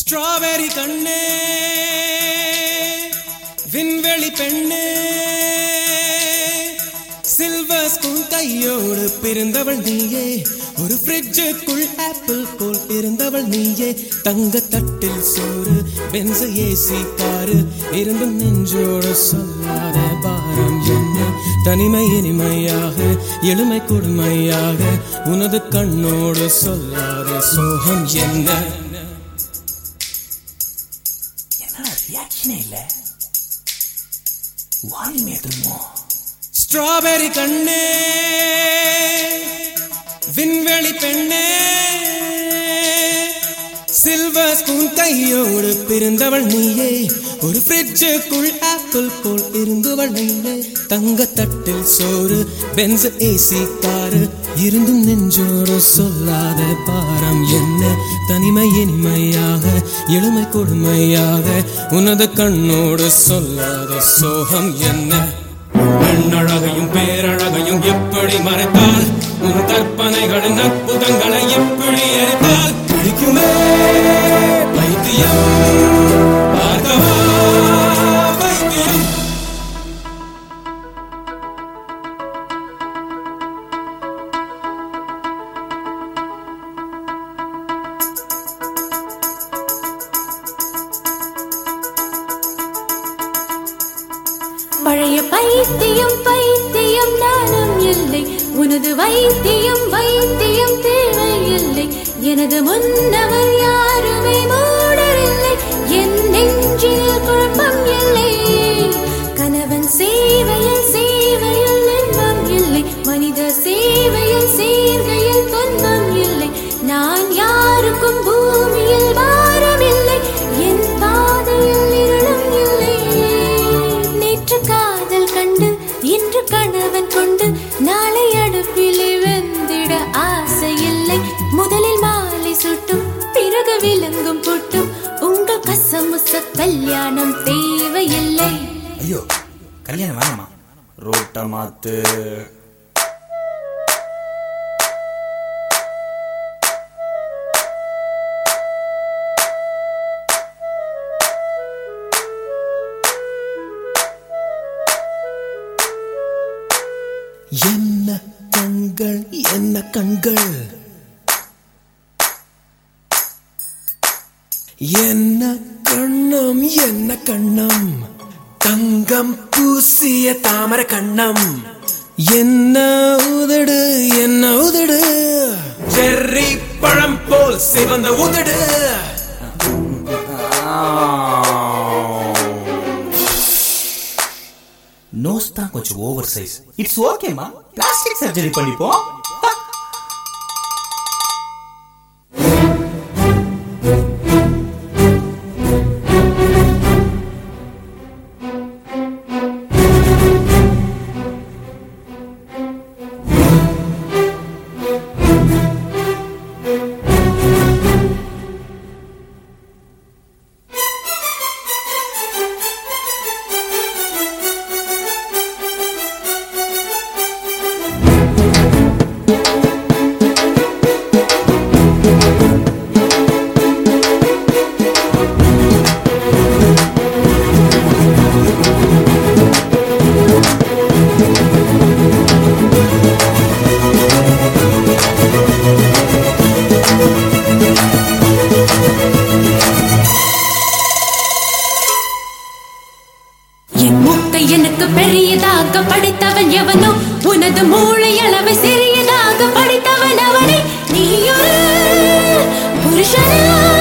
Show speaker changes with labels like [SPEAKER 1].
[SPEAKER 1] Strawberry கண்ணே விண்வெளி பெண்ணே சில்வர் ஸ்பூன் கையோடு பிறந்தவள் நீயே ஒரு ஃப்ரிட்ஜுக்குள் ஆப்பிள் போல் இருந்தவள் நீயே தங்க தட்டில் சோறு பென்ஸ் ஏசி காரு இருந்தும் நெஞ்சோடு சொல்லாத பாரம் என்ன தனிமை இனிமையாக எளிமை கொடுமையாக உனது கண்ணோடு சொல்லாத சோகம் என்ன ஸ்ட்ராபெரி கண்ணே விண்வெளி பெண்ணே சில்வர் ஸ்பூன் கையோடு பிறந்தவள் நீயே ஒரு ஃப்ரிட்ஜுக்குள் ஆப்பிள் போல் இருந்தவள் நீயே தங்க தட்டில் சோறு பென்ஸ் ஏசி காரு இருந்தும் நெஞ்சோடு சொல்லாத பாரம் என்ன தனிமை இனிமையாக எளிமை கொடுமையாக உனது கண்ணோடு சொல்லாத சோகம் என்ன பெண்ணழகையும் பேரழகையும் எப்படி மறைத்தால் உன் கற்பனைகளின் அற்புதங்களை எப்படி எரித்தால் பிடிக்குமே பைத்தியம் பார்க்கவா பைத்தியம்
[SPEAKER 2] பழைய பைத்தியம் பைத்தியம் நானும் இல்லை உனது வைத்தியம் வைத்தியம் தேவையில்லை எனது முன்னவர் யாருமே மூடரில்லை என் நெஞ்சில் குழப்பம் இல்லை கணவன் சேவையில் சேவையில் இன்பம் இல்லை மனித சேவையில் சேர்கையில் துன்பம் இல்லை நான் யாருக்கும் பூமியில் பாரமில்லை என் பாதையில் இருளும் இல்லை நேற்று காதல் கண்டு இன்று கணவன் கொண்டு நாளை அடுப்பிலே வெந்திட ஆசை இல்லை முதலில் மாலை சுட்டும் பிறகு விலங்கும் புட்டும் உங்கள் கசமுச கல்யாணம் தேவையில்லை.
[SPEAKER 3] ஐயோ கல்யாணம் வேணாமா ரோட்ட மாத்து
[SPEAKER 1] என்ன கண்கள் என்ன கண்கள் என்ன கண்ணம் என்ன கண்ணம் தங்கம் பூசிய தாமர கண்ணம் என்ன உதடு செர்ரி பழம் போல் சிவந்த உதடு
[SPEAKER 3] நோஸ் தான் கொஞ்சம் ஓவர் சைஸ் இட்ஸ் ஓகேமா பிளாஸ்டிக் சர்ஜரி பண்ணிப்போம்
[SPEAKER 2] எனக்கு பெரியதாக படித்தவன் எவனோ உனது மூளை அளவு சிறியதாக படித்தவன் அவனை நீ ஒரு புருஷனா